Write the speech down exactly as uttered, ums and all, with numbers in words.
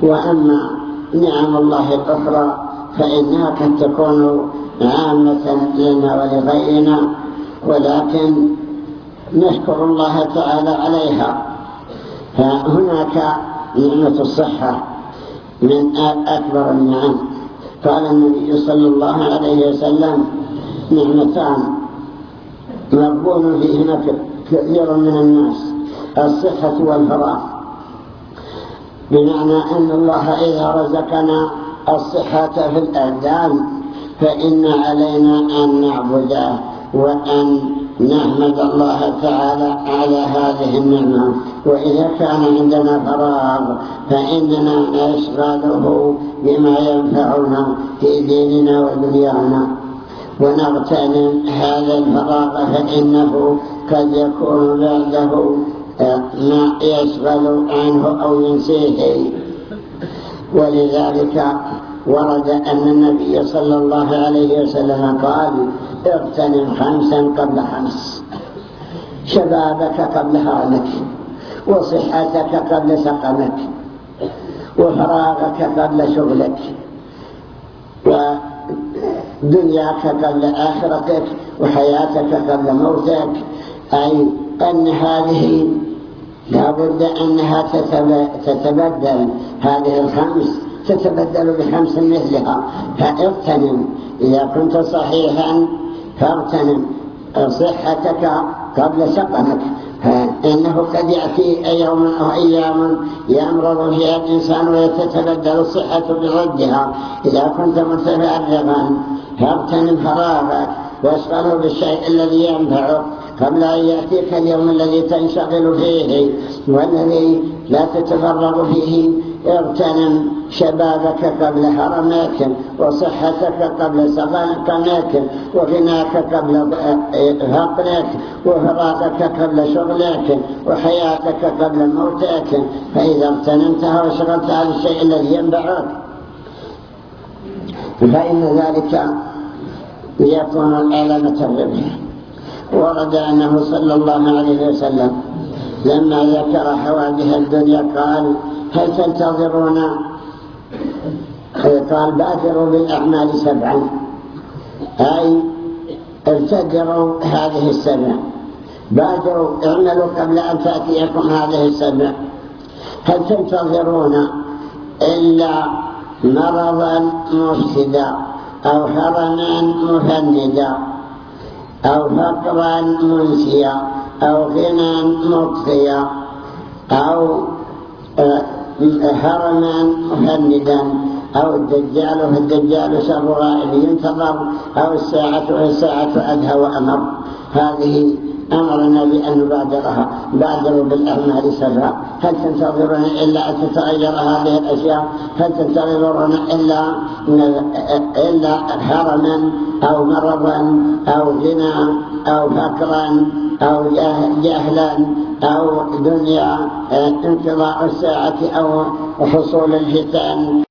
وأما نعم الله الأخرى فإنها قد تكون عامة لنا ولغيرنا، ولكن نشكر الله تعالى عليها. فهناك نعمة الصحة من أكبر النعم. قال النبي صلى الله عليه وسلم: نعمتان مغبون فيهما كثير من الناس، الصحة والفراغ. بمعنى أن الله إذا رزقنا الصحة في الأبدان فإن علينا أن نعبده وأن نحمد الله تعالى على هذه النعمة. وإذا كان عندنا فراغ فإننا نشغله بما ينفعنا في ديننا ودنيانا، ونغتنم هذا الفراغ فإنه قد يكون بعده ما يشغل عنه أو ينسيه. ولذلك ورد أن النبي صلى الله عليه وسلم قال: اغتنم خمسا قبل خمس، شبابك قبل هرمك، وصحتك قبل سقمك، وفراغك قبل شغلك، ودنياك قبل آخرتك، وحياتك قبل موتك. أي أن هذه لا بد أنها تتبدل، هذه الخمس تتبدل بخمس مثلها. فاغتنم إذا كنت صحيحا فاغتنم صحتك قبل سقمك، فإنه قد يأتي يوم أو أيام يمرض فيها الإنسان ويتتبدل الصحة بضدها. إذا كنت متفرغا فاغتنم فراغك واشغله بالشيء الذي ينفعك قبل أن يأتيك اليوم الذي تنشغل فيه والذي لا تتفرغ فيه. اغتنم شبابك قبل هرمك، وصحتك قبل سقمك، وغناك قبل فقرك، وفراغك قبل شغلك، وحياتك قبل موتك. فإذا اغتنمتها وشغلتها بالشيء الذي ينفعك فإن ذلك يكون علامة الربح. ورد أنه صلى الله عليه وسلم لما ذكر حوادث الدنيا قال: هل تنتظرون؟ قال: بادروا بالأعمال سبعا، أي ابتدروا هذه السبع، بادروا اعملوا قبل أن تأتيكم هذه السبع. هل تنتظرون إلا مرضا مفسدا، أو هرما مفندا، أو فقرا منسيا، أو غنى مطفيا، أو هرما مفندا، أو الدجال فالدجال شر غائب ينتظر، أو الساعة والساعة أدهى وأمر. هذه أمرنا بأن نبادرها. بادروا بالأعمال سبعا. هل تنتظرون إلا أن تتغير هذه الأشياء؟ هل تنتظرون إلا إلا هرما أو مرضا أو غنى أو فقرا أو جهلا أو دنيا انقضاء الساعة أو حصول الفتن؟